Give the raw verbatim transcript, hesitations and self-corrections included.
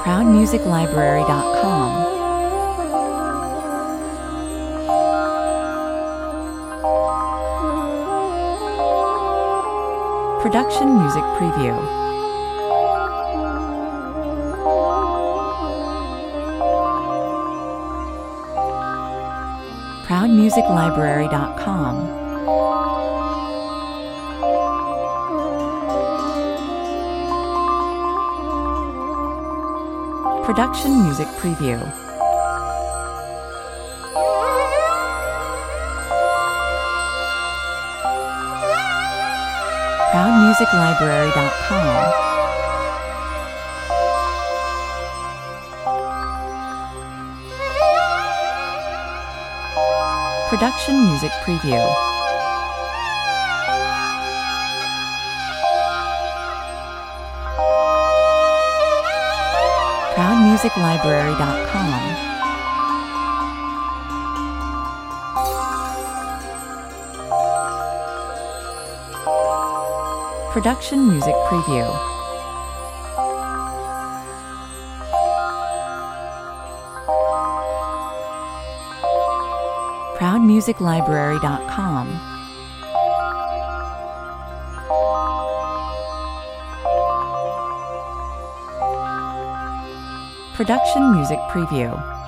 proud music library dot com. Production music preview. proud music library dot com. Production music preview. proud music library dot com. Production music preview. proud music library dot com. Production music preview. proud music library dot com. Production music preview.